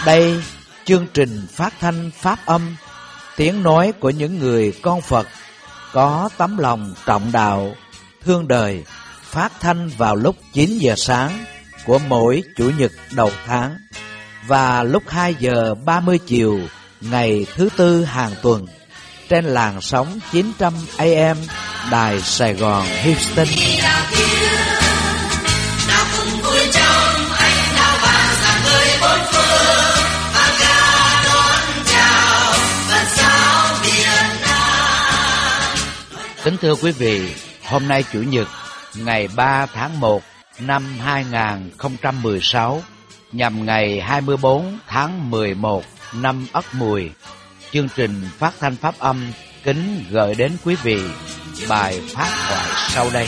Đây, chương trình phát thanh Pháp âm, tiếng nói của những người con Phật có tấm lòng trọng đạo, thương đời, phát thanh vào lúc 9 giờ sáng của mỗi Chủ nhật đầu tháng và lúc 2 giờ 30 chiều ngày thứ Tư hàng tuần trên làn sóng 900 AM Đài Sài Gòn Houston. Kính thưa quý vị, hôm nay Chủ nhật ngày 3 tháng 1 năm 2016 nhằm ngày 24 tháng 11 năm Ất Mùi, chương trình phát thanh Pháp âm kính gửi đến quý vị bài phát thoại sau đây.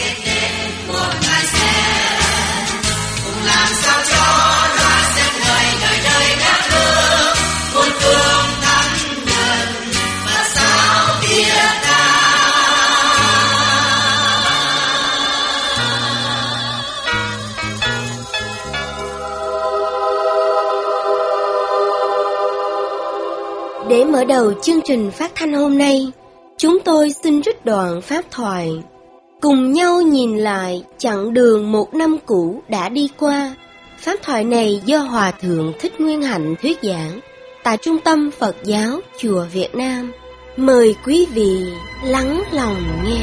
Để mở đầu chương trình phát thanh hôm nay, chúng tôi xin trích đoạn pháp thoại. Cùng nhau nhìn lại chặng đường một năm cũ đã đi qua. Pháp thoại này do Hòa Thượng Thích Nguyên Hạnh thuyết giảng tại Trung tâm Phật giáo Chùa Việt Nam. Mời quý vị lắng lòng nghe.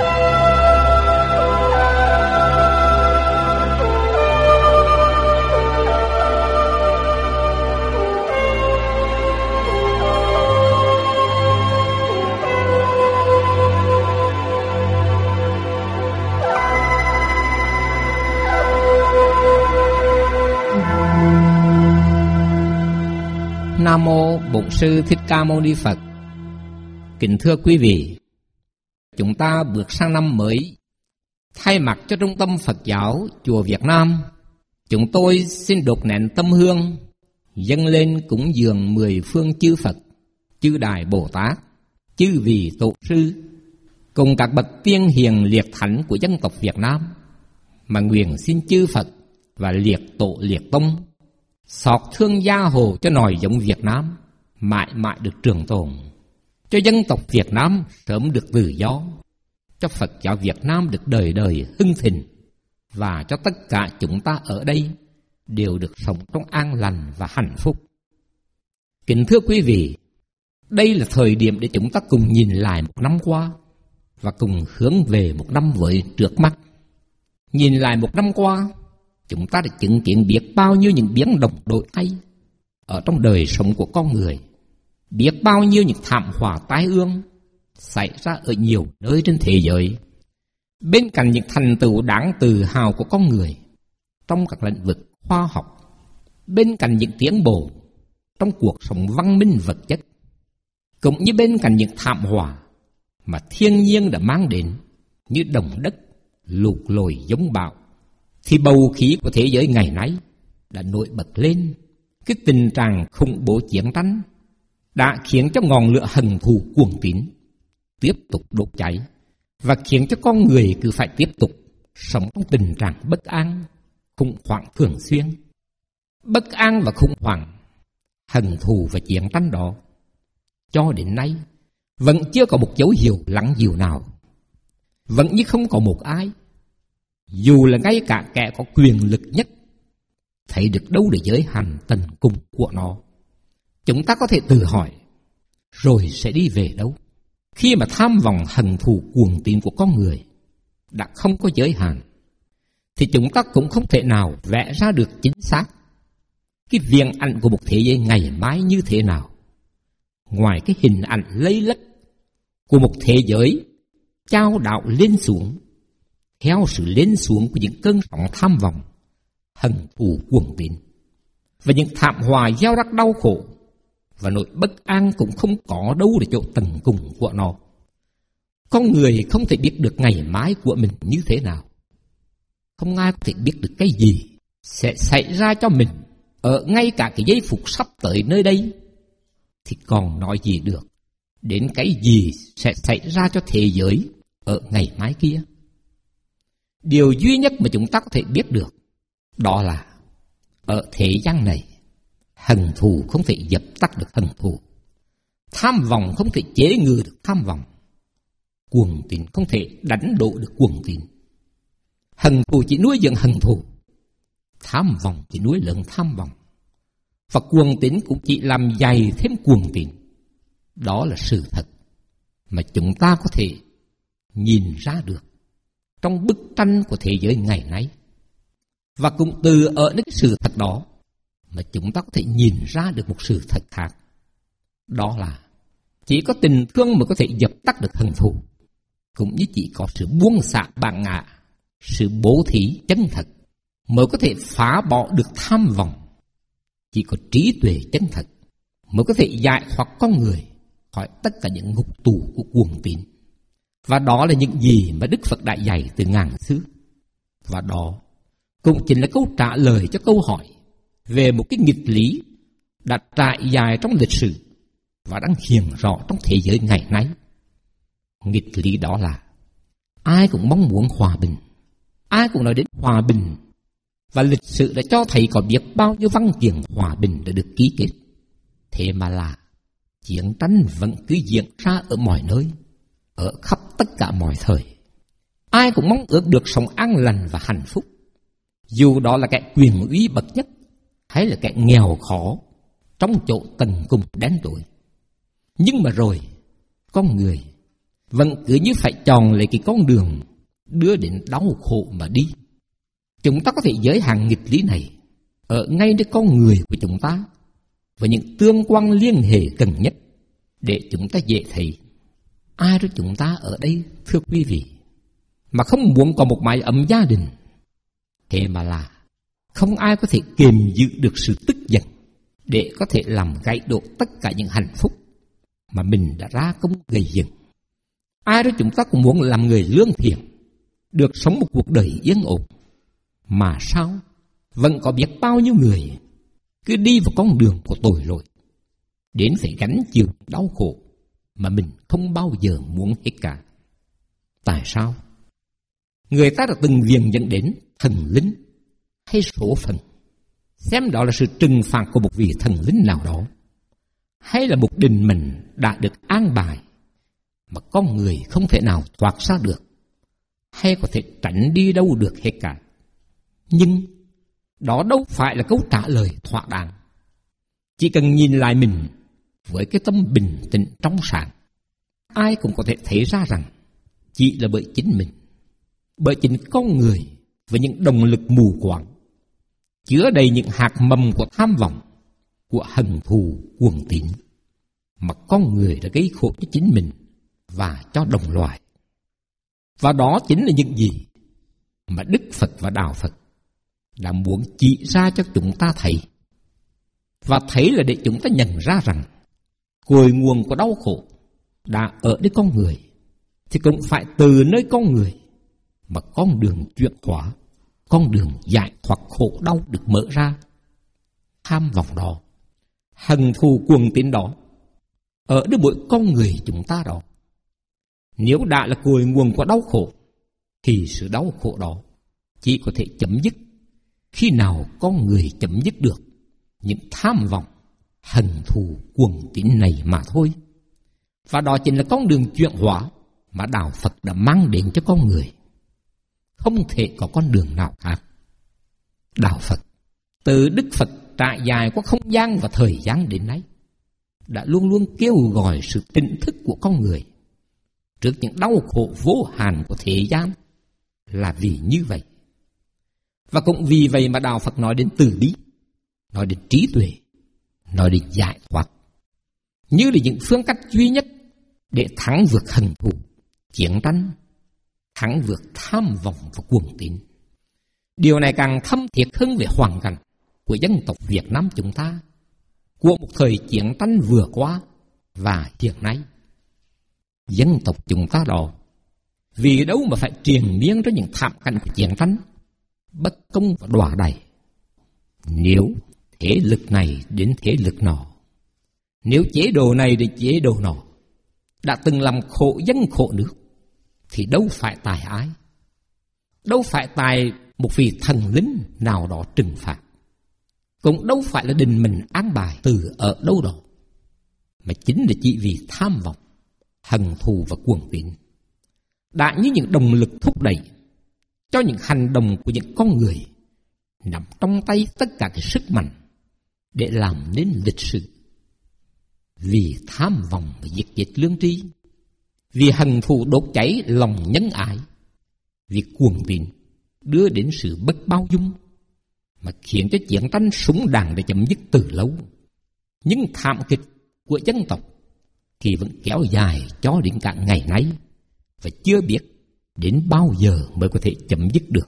Nam mô Bổn Sư Thích Ca Mâu Ni Phật. Kính thưa quý vị, chúng ta bước sang năm mới. Thay mặt cho Trung tâm Phật giáo Chùa Việt Nam, chúng tôi xin đốt nén tâm hương, dâng lên cúng dường 10 phương chư Phật, chư Đại Bồ Tát, chư vị Tổ sư, cùng các bậc tiên hiền liệt thánh của dân tộc Việt Nam, mà nguyện xin chư Phật và liệt tổ liệt tông xót thương gia hồ cho nòi giống Việt Nam mãi mãi được trường tồn, cho dân tộc Việt Nam sớm được tự do, cho Phật giáo Việt Nam được đời đời hưng thịnh, và cho tất cả chúng ta ở đây đều được sống trong an lành và hạnh phúc. Kính thưa quý vị, đây là thời điểm để chúng ta cùng nhìn lại một năm qua và cùng hướng về một năm mới trước mắt. Nhìn lại một năm qua, chúng ta đã chứng kiến biết bao nhiêu những biến động đổi thay ở trong đời sống của con người, biết bao nhiêu những thảm họa tai ương xảy ra ở nhiều nơi trên thế giới. Bên cạnh những thành tựu đáng tự hào của con người trong các lĩnh vực khoa học, bên cạnh những tiến bộ trong cuộc sống văn minh vật chất, cũng như bên cạnh những thảm họa mà thiên nhiên đã mang đến như động đất, lụt lội giông bão, thì bầu khí của thế giới ngày nay đã nổi bật lên. Cái tình trạng khủng bố chiến tranh đã khiến cho ngọn lửa hận thù cuồng tín tiếp tục đốt cháy, và khiến cho con người cứ phải tiếp tục sống trong tình trạng bất an, khủng hoảng thường xuyên. Bất an và khủng hoảng, hận thù và chiến tranh đó cho đến nay vẫn chưa có một dấu hiệu lắng dịu nào. Vẫn như không có một ai, dù là ngay cả kẻ có quyền lực nhất, thấy được đâu để giới hạn tận cùng của nó. Chúng ta có thể tự hỏi, rồi sẽ đi về đâu? Khi mà tham vọng hận thù cuồng tín của con người đã không có giới hạn, thì chúng ta cũng không thể nào vẽ ra được chính xác cái viễn ảnh của một thế giới ngày mai như thế nào, ngoài cái hình ảnh lây lất của một thế giới chao đảo lên xuống theo sự lên xuống của những cơn sóng tham vọng, hận thù cuồng tín, và những thảm họa gieo rắc đau khổ và nỗi bất an cũng không có đâu để chỗ tận cùng của nó. Con người không thể biết được ngày mai của mình như thế nào, không ai có thể biết được cái gì sẽ xảy ra cho mình ở ngay cả cái giây phút sắp tới nơi đây, thì còn nói gì được đến cái gì sẽ xảy ra cho thế giới ở ngày mai kia. Điều duy nhất mà chúng ta có thể biết được đó là ở thế gian này, Hận thù không thể dập tắt được hận thù. Tham vọng không thể chế ngự được tham vọng. Cuồng tín không thể đánh đổ được cuồng tín. Hận thù chỉ nuôi dưỡng hận thù. Tham vọng chỉ nuôi lớn tham vọng. Và cuồng tín cũng chỉ làm dày thêm cuồng tín. Đó là sự thật mà chúng ta có thể nhìn ra được trong bức tranh của thế giới ngày nay. Và cũng từ ở những cái sự thật đó mà chúng ta có thể nhìn ra được một sự thật khác. Đó là chỉ có tình thương mới có thể dập tắt được hận thù. Cũng như chỉ có sự buông xả bản ngã, sự bố thí chân thật mới có thể phá bỏ được tham vọng. Chỉ có trí tuệ chân thật mới có thể giải thoát con người khỏi tất cả những ngục tù của cuồng tín. Và đó là những gì mà Đức Phật đã dạy từ ngàn xưa. Và đó cũng chính là câu trả lời cho câu hỏi về một cái nghịch lý đã trải dài trong lịch sử và đang hiện rõ trong thế giới ngày nay. Nghịch lý đó là ai cũng mong muốn hòa bình, ai cũng nói đến hòa bình, và lịch sử đã cho thấy có biết bao nhiêu văn kiện hòa bình đã được ký kết. Thế mà là chiến tranh vẫn cứ diễn ra ở mọi nơi, ở khắp tất cả mọi thời. Ai cũng mong ước được sống an lành và hạnh phúc, dù đó là kẻ quyền uy bậc nhất hay là kẻ nghèo khó trong chỗ tận cùng đen tối. Nhưng mà rồi con người vẫn cứ như phải chọn lấy cái con đường đưa đến đau khổ mà đi. Chúng ta có thể giới hạn nghịch lý này ở ngay nơi con người của chúng ta và những tương quan liên hệ gần nhất để chúng ta dễ thấy. Ai đó chúng ta ở đây, thưa quý vị, mà không muốn có một mái ấm gia đình, thế mà là không ai có thể kiềm giữ được sự tức giận để có thể làm gãy đổ tất cả những hạnh phúc mà mình đã ra công gây dựng. Ai đó chúng ta cũng muốn làm người lương thiện, được sống một cuộc đời yên ổn. Mà sao vẫn có biết bao nhiêu người cứ đi vào con đường của tội lỗi, đến phải gánh chịu đau khổ mà mình không bao giờ muốn hết cả. Tại sao? Người ta đã từng viện dẫn đến thần linh hay số phận, xem đó là sự trừng phạt của một vị thần linh nào đó, hay là một định mệnh đã được an bài mà con người không thể nào thoát ra được, hay có thể tránh đi đâu được hết cả. Nhưng đó đâu phải là câu trả lời thỏa đáng. Chỉ cần nhìn lại mình với cái tâm bình tĩnh trong sáng, ai cũng có thể thấy ra rằng chỉ là bởi chính mình, bởi chính con người với những động lực mù quáng, chứa đầy những hạt mầm của tham vọng, của hận thù cuồng tín, mà con người đã gây khổ cho chính mình và cho đồng loài. Và đó chính là những gì mà Đức Phật và Đạo Phật đã muốn chỉ ra cho chúng ta thấy. Và thấy là để chúng ta nhận ra rằng cội nguồn của đau khổ đã ở nơi con người, thì cũng phải từ nơi con người mà con đường chuyển hóa, con đường giải thoát khổ đau được mở ra. Tham vọng đó, hận thù cuồng tín đó, ở nơi mỗi con người chúng ta đó, nếu đã là cội nguồn của đau khổ, thì sự đau khổ đó chỉ có thể chấm dứt khi nào con người chấm dứt được những tham vọng, hận thù cuồng tín này mà thôi. Và đó chính là con đường chuyển hóa mà Đạo Phật đã mang đến cho con người. Không thể có con đường nào khác. Đạo Phật, từ Đức Phật trải dài qua không gian và thời gian đến nay, đã luôn luôn kêu gọi sự tỉnh thức của con người trước những đau khổ vô hạn của thế gian. Là vì như vậy. Và cũng vì vậy mà Đạo Phật nói đến từ bi, nói đến trí tuệ, nói đến giải thoát, như là những phương cách duy nhất để thắng vượt hận thù, chiến tranh, thắng vượt tham vọng và cuồng tín. Điều này càng thâm thiết hơn về hoàn cảnh của dân tộc Việt Nam chúng ta, của một thời chiến tranh vừa qua và hiện nay. Dân tộc chúng ta đó, vì đâu mà phải triền miên trong những thảm cảnh của chiến tranh, bất công và đọa đầy. Nếu thế lực này đến thế lực nọ, nếu chế độ này đến chế độ nọ đã từng làm khổ dân khổ nước, thì đâu phải tại ai, đâu phải tại một vị thần linh nào đó trừng phạt. cũng đâu phải là định mình an bài từ ở đâu đó, mà chính là chỉ vì tham vọng, hận thù và cuồng tín đã như những động lực thúc đẩy cho những hành động của những con người nắm trong tay tất cả cái sức mạnh để làm nên lịch sử. Vì tham vọng và giết chết lương tri, vì hận thù đốt cháy lòng nhân ái, vì cuồng tín đưa đến sự bất bao dung, mà khiến cho chiến tranh súng đạn đã chấm dứt từ lâu. Nhưng thảm kịch của dân tộc thì vẫn kéo dài cho đến cả ngày nay, và chưa biết đến bao giờ mới có thể chấm dứt được.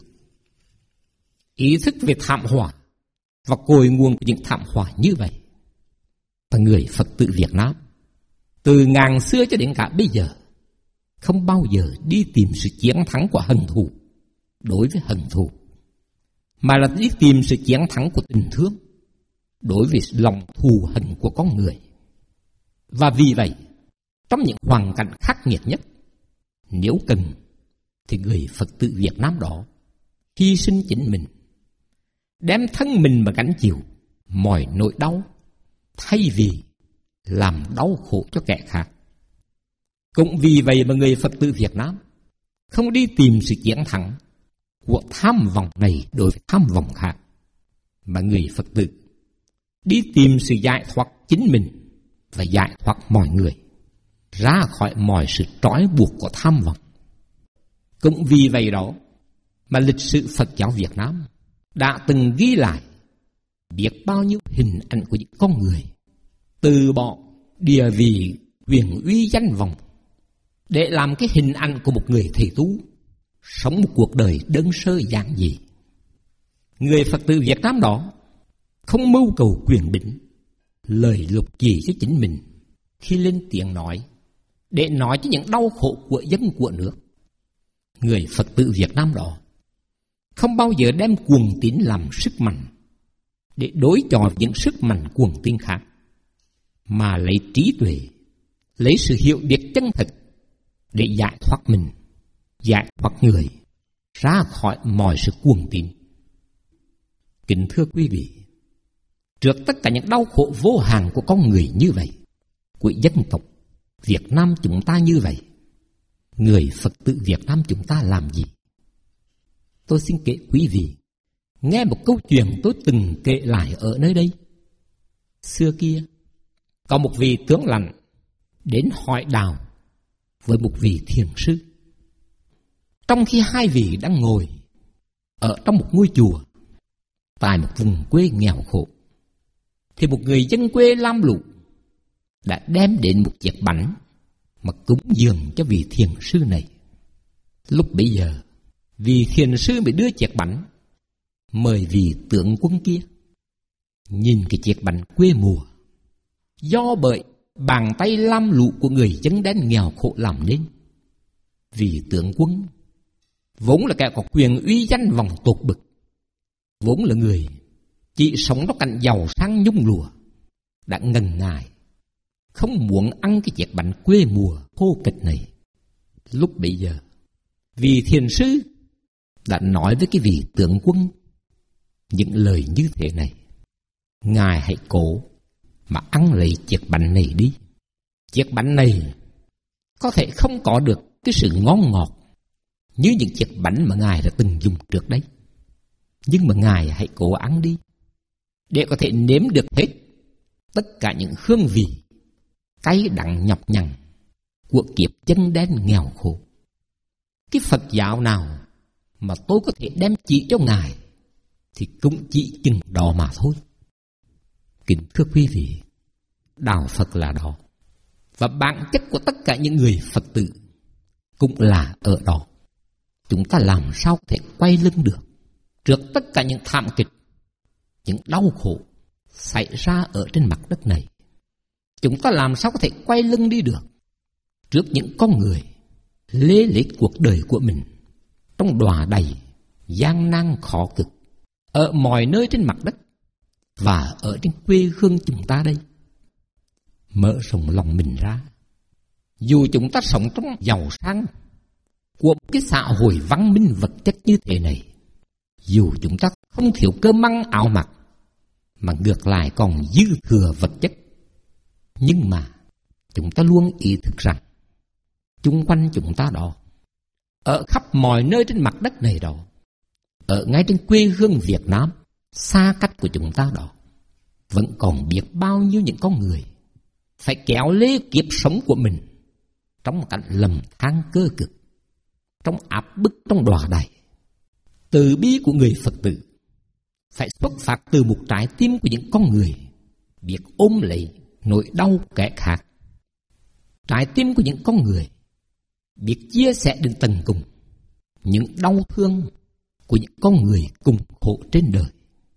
Ý thức về thảm họa và cội nguồn của những thảm họa như vậy, và người Phật tử Việt Nam từ ngàn xưa cho đến cả bây giờ không bao giờ đi tìm sự chiến thắng của hận thù đối với hận thù, mà là đi tìm sự chiến thắng của tình thương đối với lòng thù hận của con người. Và vì vậy, trong những hoàn cảnh khắc nghiệt nhất, nếu cần thì người Phật tử Việt Nam đó hy sinh chính mình, đem thân mình mà gánh chịu mọi nỗi đau, thay vì làm đau khổ cho kẻ khác. Cũng vì vậy mà người Phật tử Việt Nam không đi tìm sự chiến thắng của tham vọng này đối với tham vọng khác, mà người Phật tử đi tìm sự giải thoát chính mình và giải thoát mọi người ra khỏi mọi sự trói buộc của tham vọng. Cũng vì vậy đó mà lịch sử Phật giáo Việt Nam đã từng ghi lại biết bao nhiêu hình ảnh của những con người từ bỏ địa vị, quyền uy, danh vọng để làm cái hình ảnh của một người thầy tu, sống một cuộc đời đơn sơ giản dị. Người Phật tử Việt Nam đó không mưu cầu quyền bính, lời lục chỉ cho chính mình khi lên tiếng nói, để nói cho những đau khổ của dân của nước. Người Phật tử Việt Nam đó không bao giờ đem cuồng tín làm sức mạnh để đối chọi những sức mạnh cuồng tín khác, mà lấy trí tuệ, lấy sự hiểu biết chân thực để giải thoát mình, giải thoát người ra khỏi mọi sự cuồng tín. Kính thưa quý vị, trước tất cả những đau khổ vô hạn của con người như vậy, của dân tộc Việt Nam chúng ta như vậy, người Phật tử Việt Nam chúng ta làm gì? Tôi xin kể quý vị nghe một câu chuyện tôi từng kể lại ở nơi đây. Xưa kia, có một vị tướng lãnh đến hỏi đạo với một vị thiền sư. Trong khi hai vị đang ngồi ở trong một ngôi chùa tại một vùng quê nghèo khổ, thì một người dân quê lam lũ đã đem đến một chiếc bánh mà cúng dường cho vị thiền sư này. Lúc bấy giờ, vị thiền sư mới đưa chiếc bánh mời vị tướng quân kia. Nhìn cái chiếc bánh quê mùa do bởi bàn tay lam lũ của người dân đen nghèo khổ làm nên, vị tướng quân vốn là kẻ có quyền uy danh vọng tột bực, vốn là người chỉ sống trong cảnh giàu sang nhung lụa, đã ngần ngại không muốn ăn cái chiếc bánh quê mùa thô kịch này. Lúc bấy giờ, vị thiền sư đã nói với cái vị tướng quân những lời như thế này: ngài hãy cố mà ăn lấy chiếc bánh này đi. Chiếc bánh này có thể không có được cái sự ngon ngọt như những chiếc bánh mà ngài đã từng dùng trước đấy, nhưng mà ngài hãy cố ăn đi để có thể nếm được hết tất cả những hương vị cay đắng nhọc nhằn của kiếp chân đen nghèo khổ. Cái Phật giáo nào mà tôi có thể đem chỉ cho ngài thì cũng chỉ chừng đó mà thôi. Kính thưa quý vị, đạo Phật là đó, và bản chất của tất cả những người Phật tử cũng là ở đó. Chúng ta làm sao có thể quay lưng được trước tất cả những thảm kịch, những đau khổ xảy ra ở trên mặt đất này? Chúng ta làm sao có thể quay lưng đi được trước những con người lê lết cuộc đời của mình trong đọa đầy gian nan khó cực ở mọi nơi trên mặt đất và ở trên quê hương chúng ta đây? Mở rộng lòng mình ra, dù chúng ta sống trong giàu sang của một cái xã hội văn minh vật chất như thế này, dù chúng ta không thiếu cơm ăn áo mặc, mà ngược lại còn dư thừa vật chất. Nhưng mà chúng ta luôn ý thức rằng chung quanh chúng ta đó, ở khắp mọi nơi trên mặt đất này đó, ở ngay trên quê hương Việt Nam xa cách của chúng ta đó, vẫn còn biết bao nhiêu những con người phải kéo lê kiếp sống của mình trong một cảnh lầm than cơ cực, trong áp bức, trong đọa đầy. Từ bi của người Phật tử phải xuất phát từ một trái tim của những con người biết ôm lấy nỗi đau kẻ khác. Trái tim của những con người biết chia sẻ đến tận cùng những đau thương của những con người cùng khổ trên đời.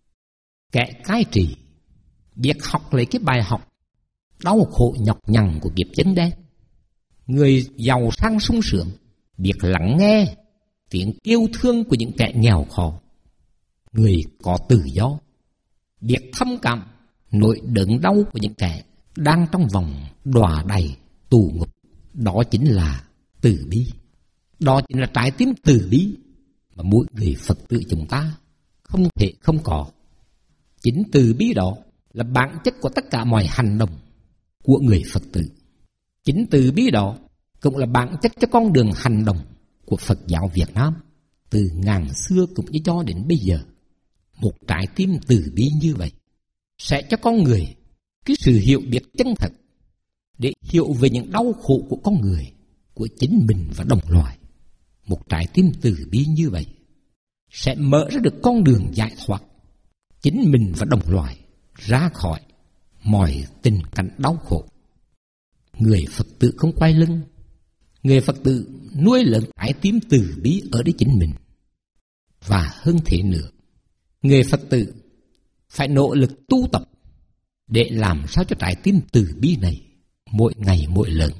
Kẻ cai trị biết học lấy cái bài học đau khổ nhọc nhằn của kiếp chấn đen. Người giàu sang sung sướng biết lắng nghe tiếng yêu thương của những kẻ nghèo khó. Người có tự do biết thâm cảm nỗi đớn đau của những kẻ đang trong vòng đọa đầy tù ngục. Đó chính là từ bi. Đó chính là trái tim từ bi mà mỗi người Phật tử chúng ta không thể không có. Chính từ bi đó là bản chất của tất cả mọi hành động của người Phật tử. Chính từ bi đó cũng là bản chất cho con đường hành động của Phật giáo Việt Nam từ ngàn xưa cũng như cho đến bây giờ. Một trái tim từ bi như vậy sẽ cho con người cái sự hiểu biết chân thật để hiểu về những đau khổ của con người, của chính mình và đồng loài. Một trái tim từ bi như vậy sẽ mở ra được con đường giải thoát chính mình và đồng loài ra khỏi mọi tình cảnh đau khổ. Người Phật tử không quay lưng. Người Phật tử nuôi lớn trái tim từ bi ở đấy chính mình. Và hơn thế nữa, người Phật tử phải nỗ lực tu tập để làm sao cho trái tim từ bi này mỗi ngày mỗi lớn.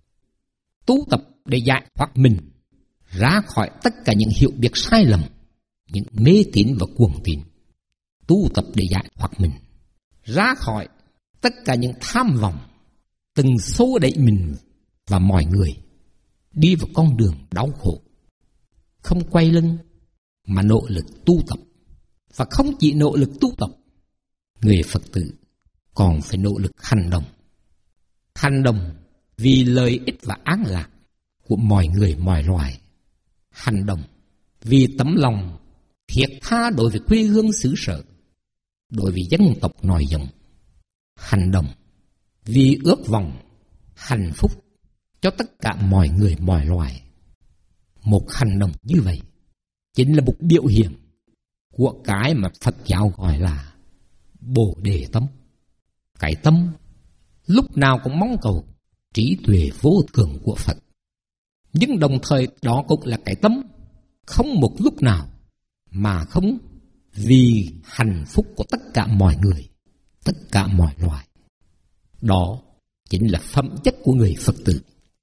Tu tập để giải thoát mình ra khỏi tất cả những hiểu biết sai lầm, những mê tín và cuồng tín. Tu tập để giải thoát mình ra khỏi tất cả những tham vọng từng xô đẩy mình và mọi người đi vào con đường đau khổ. Không quay lưng mà nỗ lực tu tập. Và không chỉ nỗ lực tu tập, người Phật tử còn phải nỗ lực hành động. Hành động vì lợi ích và an lạc của mọi người mọi loài. Hành động vì tấm lòng thiết tha đối với quê hương xứ sở, đối với dân tộc nòi giống. Hành động vì ước vọng hạnh phúc cho tất cả mọi người mọi loài. Một hành động như vậy chính là một biểu hiện của cái mà Phật giáo gọi là Bồ Đề tâm. Cái tâm lúc nào cũng mong cầu trí tuệ vô thượng của Phật. Nhưng đồng thời đó cũng là cái tâm không một lúc nào mà không vì hạnh phúc của tất cả mọi người, tất cả mọi loài. Đó chính là phẩm chất của người Phật tử.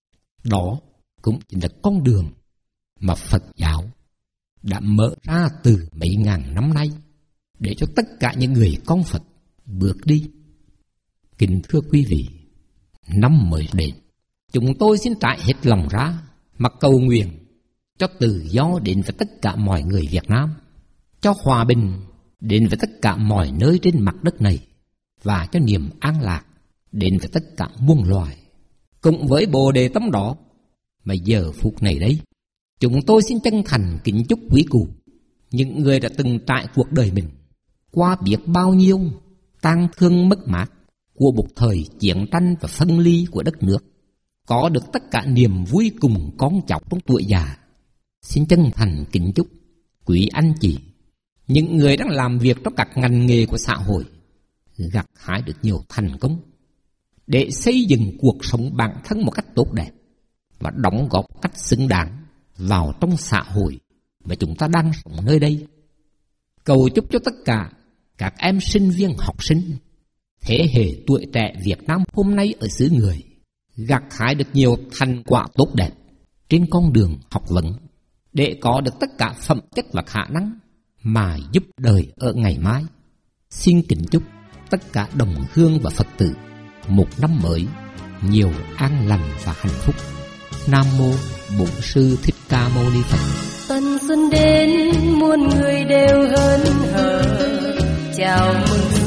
Đó cũng chính là con đường mà Phật giáo đã mở ra từ mấy ngàn năm nay để cho tất cả những người con Phật bước đi. Kính thưa quý vị, năm mới đến, chúng tôi xin trải hết lòng ra mà cầu nguyện cho tự do đến với tất cả mọi người Việt Nam, cho hòa bình đến với tất cả mọi nơi trên mặt đất này, và cho niềm an lạc đến với tất cả muôn loài. Cùng với Bồ Đề tâm đó mà giờ phút này đấy, chúng tôi xin chân thành kính chúc quý cụ, những người đã từng trải cuộc đời mình qua biết bao nhiêu tang thương mất mát của một thời chiến tranh và phân ly của đất nước, có được tất cả niềm vui cùng con cháu trong tuổi già. Xin chân thành kính chúc quý anh chị, những người đang làm việc trong các ngành nghề của xã hội, gặt hái được nhiều thành công để xây dựng cuộc sống bản thân một cách tốt đẹp và đóng góp cách xứng đáng vào trong xã hội mà chúng ta đang sống nơi đây. Cầu chúc cho tất cả các em sinh viên học sinh, thế hệ tuổi trẻ Việt Nam hôm nay ở xứ người, gặt hái được nhiều thành quả tốt đẹp trên con đường học vấn, để có được tất cả phẩm chất và khả năng mà giúp đời ở ngày mai. Xin kính chúc tất cả đồng hương và Phật tử một năm mới nhiều an lành và hạnh phúc. Nam mô Bổn Sư Thích Ca Mâu Ni Phật. Tân xuân đến muôn người đều hớn hở, chào mừng xuân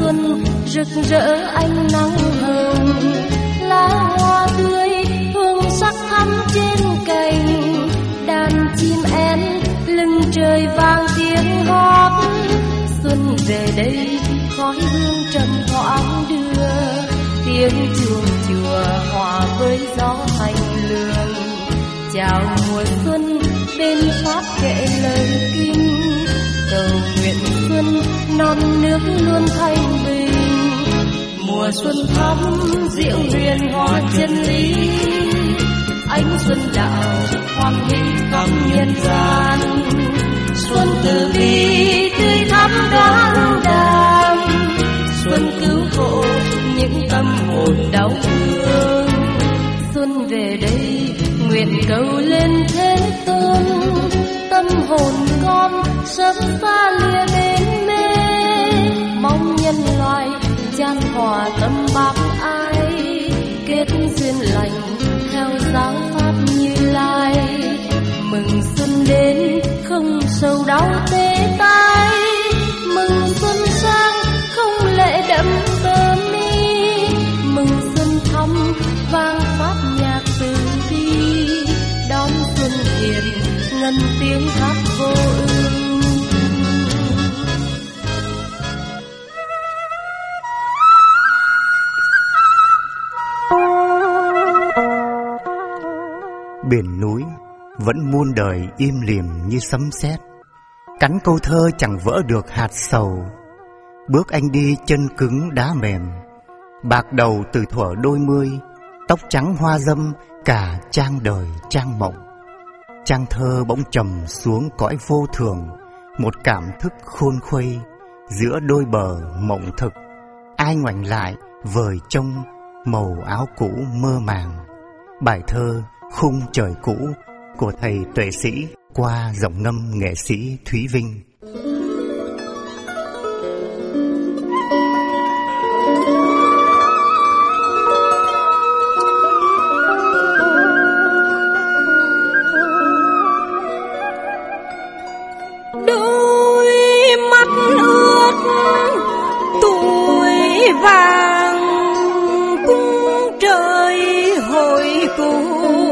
xuân rực rỡ ánh nắng hồng, lá hoa tươi hương sắc thắm trên cành, đàn chim én lưng trời vang tiếng hót. Xuân về đây khói hương trầm thoáng đưa, tiếng chuông chùa hòa với gió hành lương. Chào mùa xuân bên pháp kệ lời kinh, cầu nguyện xuân non nước luôn thanh bình. Mùa xuân thắm diệu huyền hoa chân lý, ánh xuân đạo hoan hỷ khắp nhân gian. Xuân từ bi tươi thắm đáng đàm, xuân cứu khổ những tâm hồn đau thương. Xuân về đây nguyện cầu lên thế tôn, tâm hồn con sớm xa lìa bên mê. Mong nhân loại chan hòa tâm bác ai, kết duyên lành theo giáo pháp Như Lai. Mừng xuân đến không sầu đau tê tai, mừng xuân sang không lệ đẫm tơ mi. Mừng xuân thắm vang pháp nhạc từ bi, đón xuân hiền ngân tiếng hát vô ưu. Biển núi vẫn muôn đời im lìm như sấm sét, cắn câu thơ chẳng vỡ được hạt sầu. Bước anh đi chân cứng đá mềm, bạc đầu từ thuở đôi mươi, tóc trắng hoa dâm cả trang đời trang mộng. Trang thơ bỗng trầm xuống cõi vô thường, một cảm thức khôn khuây giữa đôi bờ mộng thực. Ai ngoảnh lại vời trông màu áo cũ mơ màng. Bài thơ Khung trời cũ của thầy Tuệ Sĩ qua giọng ngâm nghệ sĩ Thúy Vinh. Đôi mắt ướt tuổi vàng cung trời hồi cũ,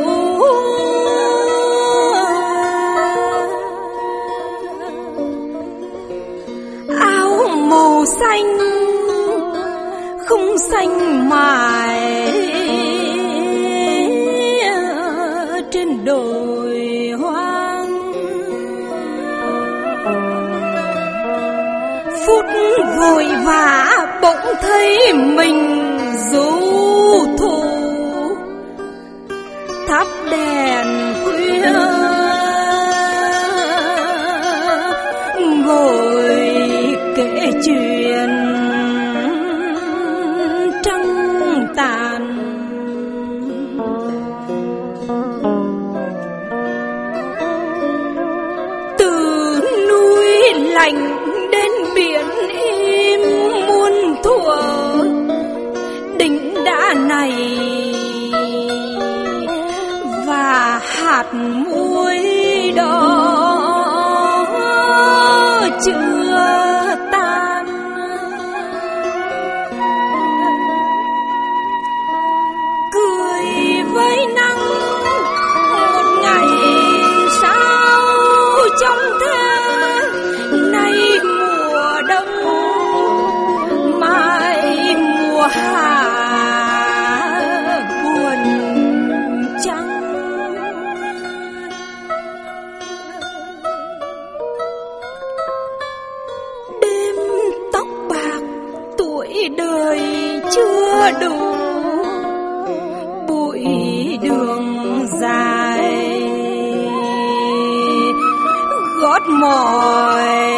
áo màu xanh không xanh mài trên đồi hoang. Phút vội vã bỗng thấy mình du thủ, thắp đèn khuya ngồi kể chuyện trăng tàn. Từ núi lạnh đến biển im muôn thuở, đỉnh đá này và hạt muối đỏ chưa tan. Cười với nắng một ngày sao trong thế, nay mùa đông mai mùa hạ buồn trăng. Đêm tóc bạc tuổi đời chưa đủ, bụi đường dài gót mỏi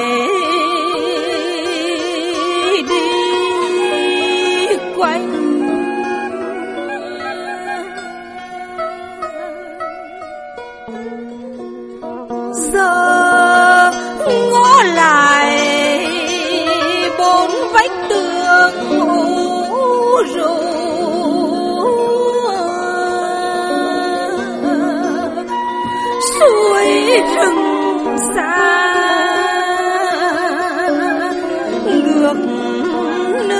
đi quanh. Giờ ngó lại bốn vách tường ủ rũ, suối rừng xa ngược nước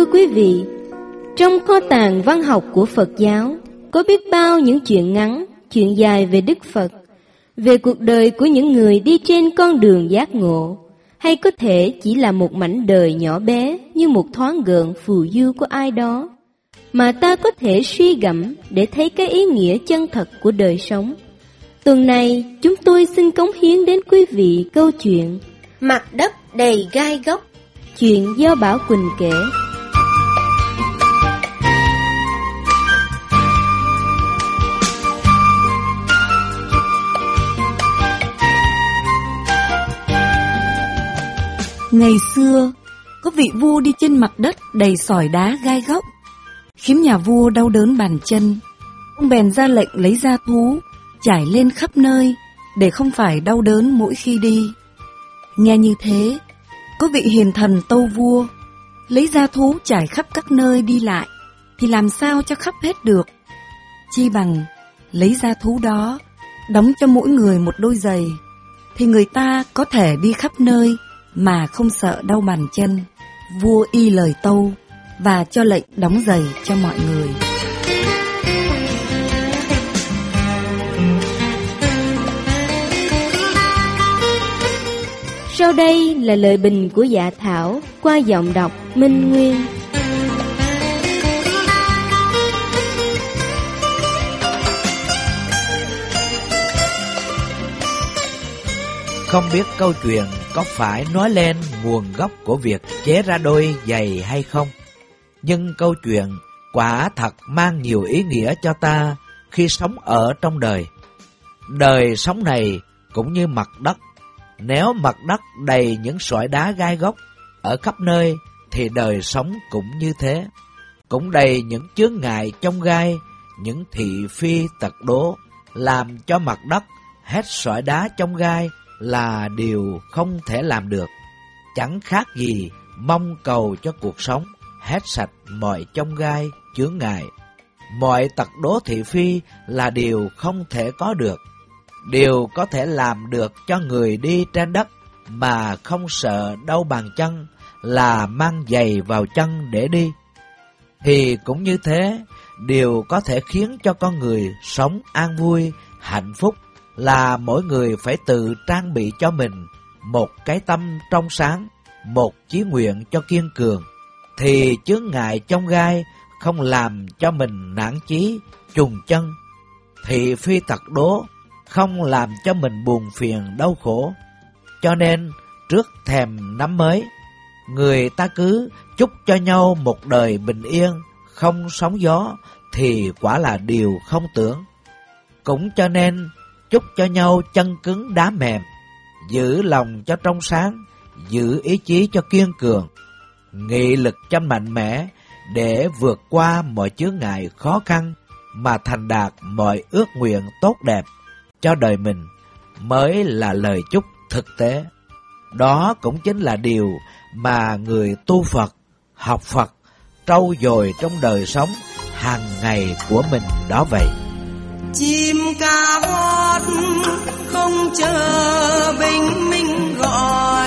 Thưa quý vị, trong kho tàng văn học của Phật giáo có biết bao những chuyện ngắn, chuyện dài về Đức Phật, về cuộc đời của những người đi trên con đường giác ngộ, hay có thể chỉ là một mảnh đời nhỏ bé như một thoáng gợn phù du của ai đó, mà ta có thể suy gẫm để thấy cái ý nghĩa chân thật của đời sống. Tuần này, chúng tôi xin cống hiến đến quý vị câu chuyện Mặt đất đầy gai góc, chuyện do Bảo Quỳnh kể. Ngày xưa, có vị vua đi trên mặt đất đầy sỏi đá gai góc, khiến nhà vua đau đớn bàn chân. Ông bèn ra lệnh lấy da thú trải lên khắp nơi để không phải đau đớn mỗi khi đi. Nghe như thế, có vị hiền thần tâu vua, lấy da thú trải khắp các nơi đi lại thì làm sao cho khắp hết được. Chi bằng lấy da thú đó đóng cho mỗi người một đôi giày, thì người ta có thể đi khắp nơi mà không sợ đau bàn chân. Vua y lời tâu và cho lệnh đóng giày cho mọi người. Sau đây là lời bình của Dạ Thảo qua giọng đọc Minh Nguyên. Không biết câu chuyện có phải nói lên nguồn gốc của việc chế ra đôi giày hay không, nhưng câu chuyện quả thật mang nhiều ý nghĩa cho ta khi sống ở trong đời. Đời sống này cũng như mặt đất. Nếu mặt đất đầy những sỏi đá gai góc ở khắp nơi thì đời sống cũng như thế, cũng đầy những chướng ngại chông gai, những thị phi tật đố, làm cho mặt đất hết sỏi đá chông gai là điều không thể làm được. Chẳng khác gì mong cầu cho cuộc sống hết sạch mọi chông gai, chướng ngại. Mọi tật đố thị phi là điều không thể có được. Điều có thể làm được cho người đi trên đất mà không sợ đau bàn chân là mang giày vào chân để đi. Thì cũng như thế, điều có thể khiến cho con người sống an vui, hạnh phúc là mỗi người phải tự trang bị cho mình một cái tâm trong sáng, một chí nguyện cho kiên cường. Thì chướng ngại chông gai không làm cho mình nản chí, chùng chân. Thị phi tật đố không làm cho mình buồn phiền đau khổ. Cho nên trước thềm năm mới, người ta cứ chúc cho nhau một đời bình yên, không sóng gió, thì quả là điều không tưởng. Cũng cho nên chúc cho nhau chân cứng đá mềm, giữ lòng cho trong sáng, giữ ý chí cho kiên cường, nghị lực cho mạnh mẽ để vượt qua mọi chướng ngại khó khăn mà thành đạt mọi ước nguyện tốt đẹp cho đời mình, mới là lời chúc thực tế. Đó cũng chính là điều mà người tu Phật, học Phật trau dồi trong đời sống hàng ngày của mình đó vậy. Chim ca hót không chờ bình minh gọi,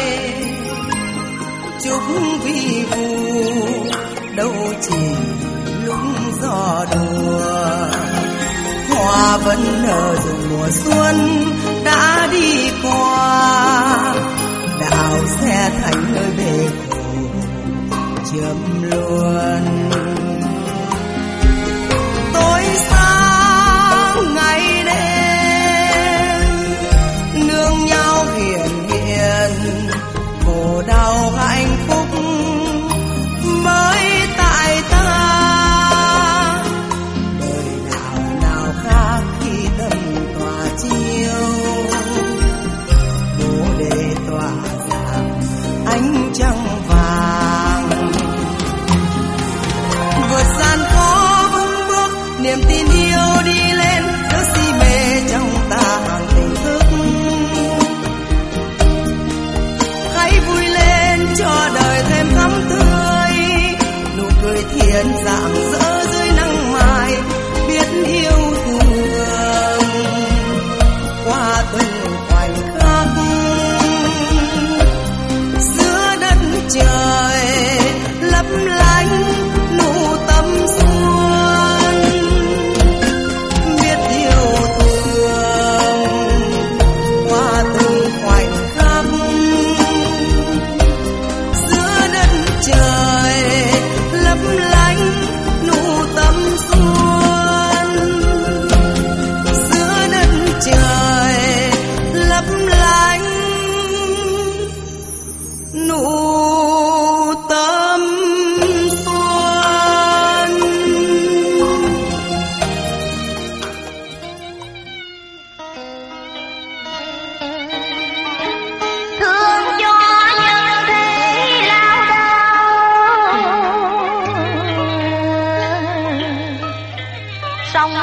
chúc vi vu đâu chỉ lúc gió đùa. Hoa vẫn nở dù mùa xuân đã đi qua, đào xe thành nơi về khổ chớm luôn. Tối sáng ngày đêm nương nhau hiền hiền, khổ đau hạnh phúc mới tại ta. Đời nào khác khi tâm tỏa chiếu, bồ đề tỏa ra ánh trăng vàng. Vượt gian khó vững bước, niềm tin yêu đi lên, giữa si mê trong ta hàng tình thức. Hãy vui lên cho đời thêm thắm tươi, nụ cười thiện rạng rỡ dưới nắng mai, biết yêu thương qua từng khoảnh khắc. Giữa đất trời lấp lánh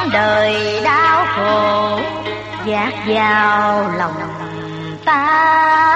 đời đau khổ dạt vào lòng ta.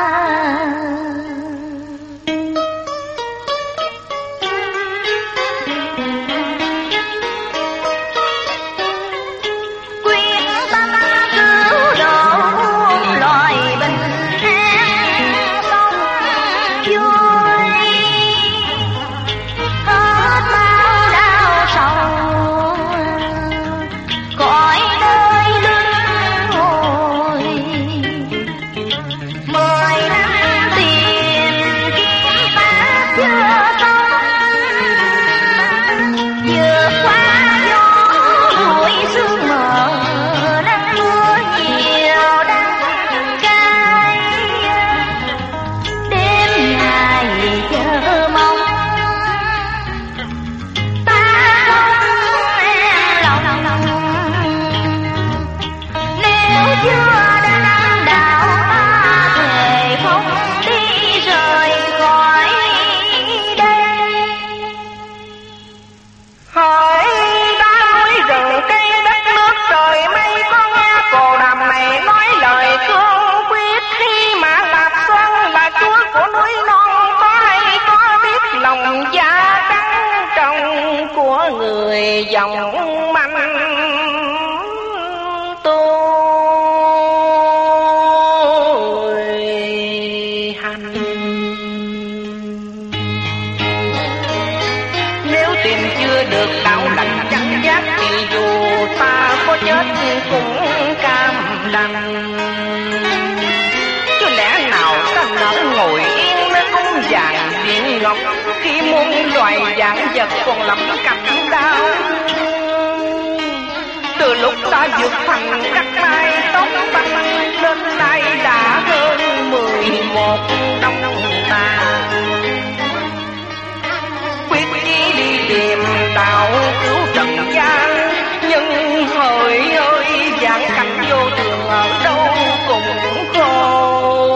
dòng manh tôi hành. Nếu tìm chưa được đạo lành chẳng giác thì dù ta có chết cũng cam đành. Chứ lẽ nào ta nỡ ngồi yên nơi cung vàng điện ngọc khi muôn loài dạng vật còn lắm cảnh đau. Từ lúc ta vượt thành cắt mai tóc băng lên nay đã hơn 11 năm ta. Quyết chí đi tìm đạo cứu trần gian, nhưng hỡi ơi dạng cảnh vô thường ở đâu cũng khổ.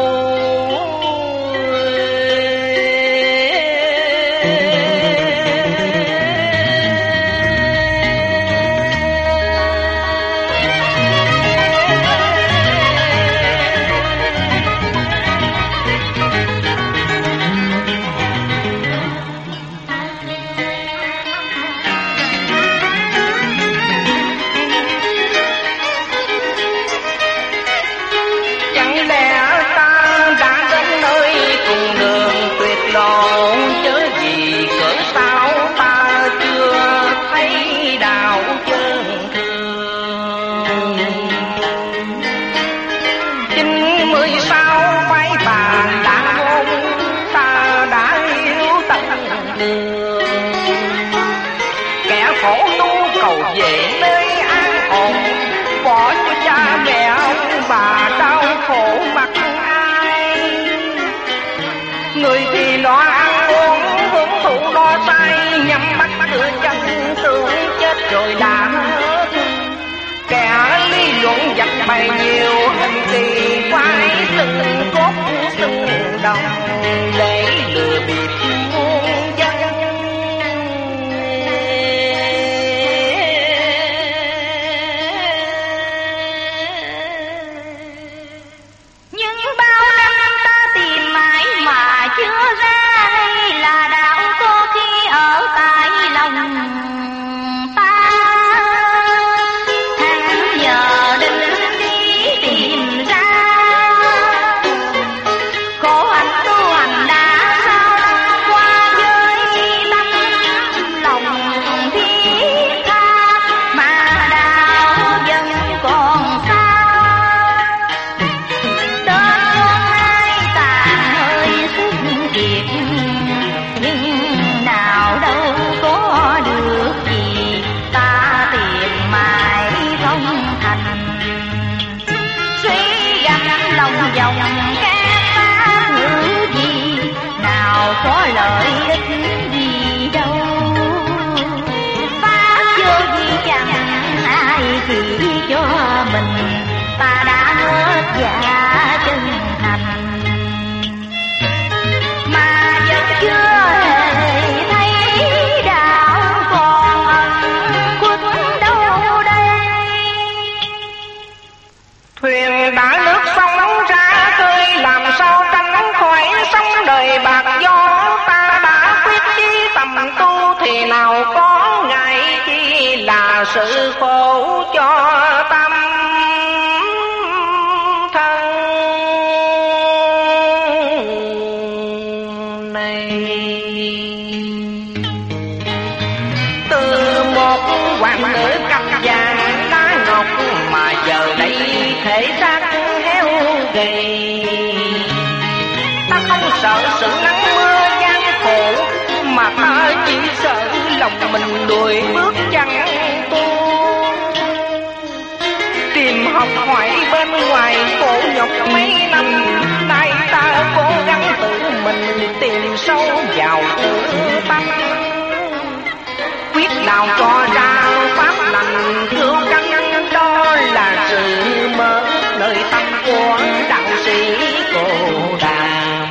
Người thì lo ăn uống hưởng thụ lo say, nhắm mắt cửa chân tưởng chết rồi đã hết. Kẻ lý luận dặt bày nhiều hình thì phải từng cốt từng đồng để lừa bịp muôn dân. Chưa ra đây là đạo có khi ở tại lòng ta. Tháng giờ định đi tìm ra, khổ hạnh tu hành đã sao cây. Ta không sợ sự nắng mưa gian khổ, mà ta chỉ sợ lòng mình lùi bước chẳng tu. Tìm học hỏi bên ngoài khổ nhọc mấy năm nay, ta cố gắng tự mình tìm sâu vào tự tâm. Quyết nào cho ra pháp lành cứu cánh, đó là sự mở nơi tâm của đạo sĩ Cô Đàm.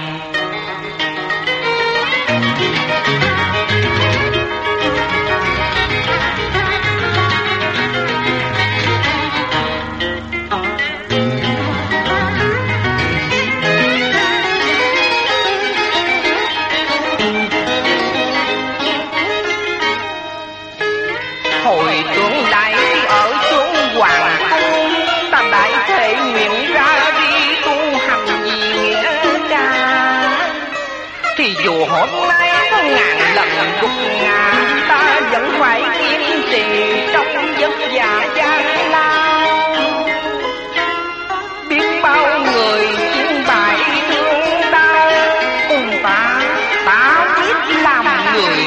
Hồi tuần đại ở chốn hoàng cung, ta đại thể nguyện ra đi tu hành vì nghĩa ca. Thì dù hôm nay có ngàn lần gục ngã, ta vẫn phải kiên trì trong vất vả gian lao. Biết bao người chiến bại thương đau, cùng ta biết làm người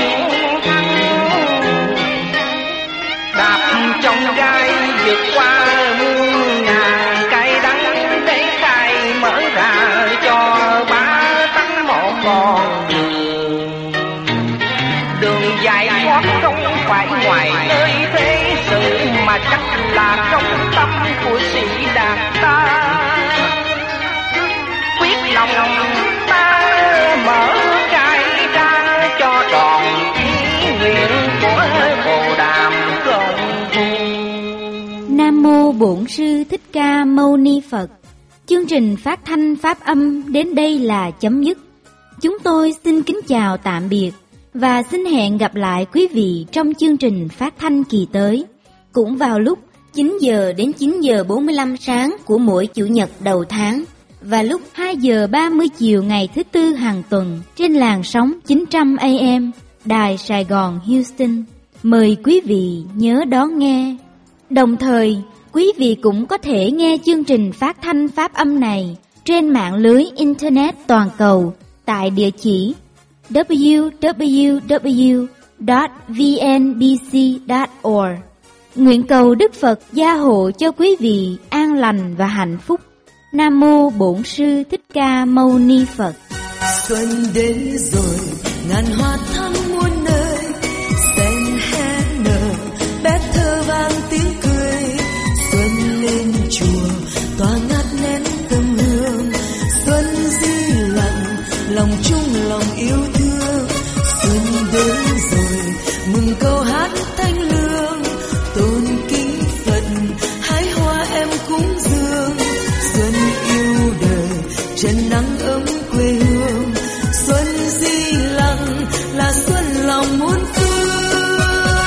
trong gai vượt qua muôn ngàn cay đắng, để khai mở ra cho ba tánh một con đường dài thoát không phải ngoài nơi thế sự, mà chắc là trong tâm của sĩ đạt ta. Quyết lòng ta mở gai ra cho tròn ý nguyện của Bồ Đàm Công. Nam mô Bổn Sư Thích Ca Mâu Ni Phật. Chương trình phát thanh pháp âm đến đây là chấm dứt. Chúng tôi xin kính chào tạm biệt và xin hẹn gặp lại quý vị trong chương trình phát thanh kỳ tới, cũng vào lúc 9 giờ đến 9 giờ 45 sáng của mỗi Chủ nhật đầu tháng và lúc 2 giờ 30 chiều ngày thứ Tư hàng tuần trên làn sóng 900 AM Đài Sài Gòn Houston. Mời quý vị nhớ đón nghe. Đồng thời, quý vị cũng có thể nghe chương trình phát thanh pháp âm này trên mạng lưới Internet toàn cầu tại địa chỉ www.vnbc.org. Nguyện cầu Đức Phật gia hộ cho quý vị an lành và hạnh phúc. Nam mô Bổn Sư Thích Ca Mâu Ni Phật. Xuân đến rồi, ngàn hoa thắm muôn nơi, sen hé nở, bé thơ vang tiếng cười. Xuân lên chùa, tỏa ngát nén tâm hương. Xuân di lặng, lòng chung lòng yêu thương. Xuân đến rồi, mừng câu hát thanh lương. Tôn kính Phật, hái hoa em cúng dường. Xuân yêu đời, chân nắng ấm quê hương. Xuân di lặng là xuân lòng muôn phương.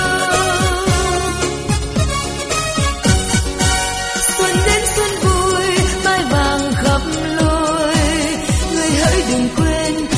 Xuân đến xuân vui, mai vàng khắp lối. Người hỡi đừng quên